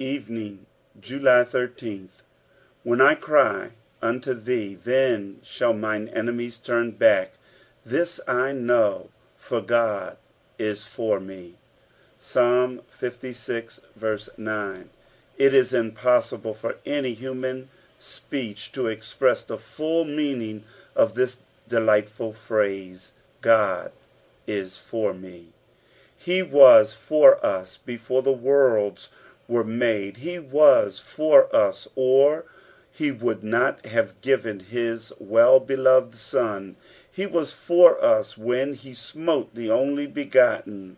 Evening, July 13th. When I cry unto thee, then shall mine enemies turn back. This I know, for God is for me. Psalm 56, verse 9. It is impossible for any human speech to express the full meaning of this delightful phrase, God is for me. He was for us before the worlds were made. He was for us, or he would not have given his well-beloved Son. He was for us when he smote the only begotten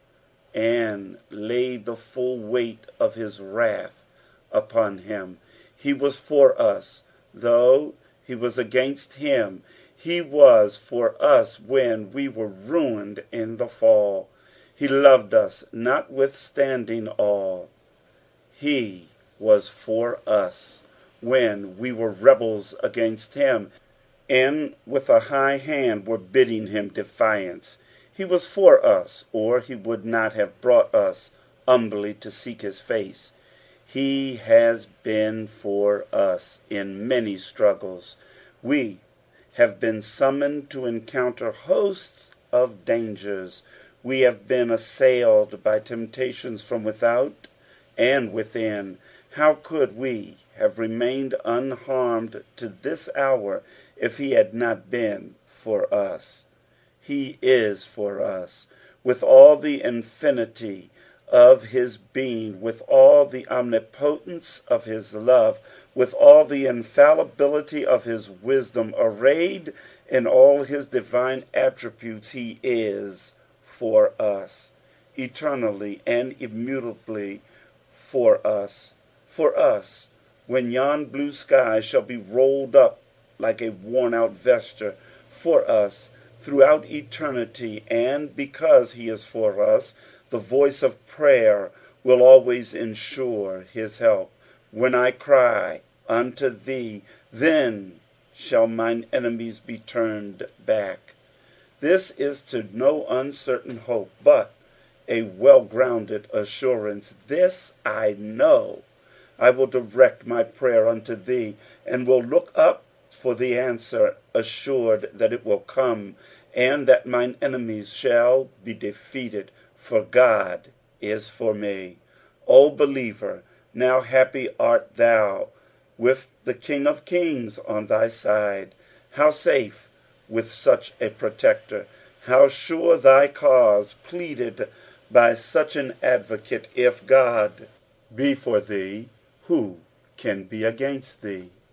and laid the full weight of his wrath upon him. He was for us, though he was against him. He was for us when we were ruined in the fall. He loved us, notwithstanding all. He was for us when we were rebels against him, and with a high hand were bidding him defiance. He was for us, or he would not have brought us humbly to seek his face. He has been for us in many struggles. We have been summoned to encounter hosts of dangers. We have been assailed by temptations from without and within. How could we have remained unharmed to this hour if he had not been for us? He is for us with all the infinity of his being, with all the omnipotence of his love, with all the infallibility of his wisdom, arrayed in all his divine attributes. He is for us, eternally and immutably for us. For us, when yon blue sky shall be rolled up like a worn-out vesture, for us throughout eternity, and because he is for us, the voice of prayer will always ensure his help. When I cry unto thee, then shall mine enemies be turned back. This is to no uncertain hope, but a well-grounded assurance. This I know, I will direct my prayer unto thee, and will look up for the answer, assured that it will come, and that mine enemies shall be defeated, for God is for me. O believer, now happy art thou with the King of Kings on thy side. How safe with such a protector, how sure thy cause pleaded by such an advocate. If God be for thee, who can be against thee?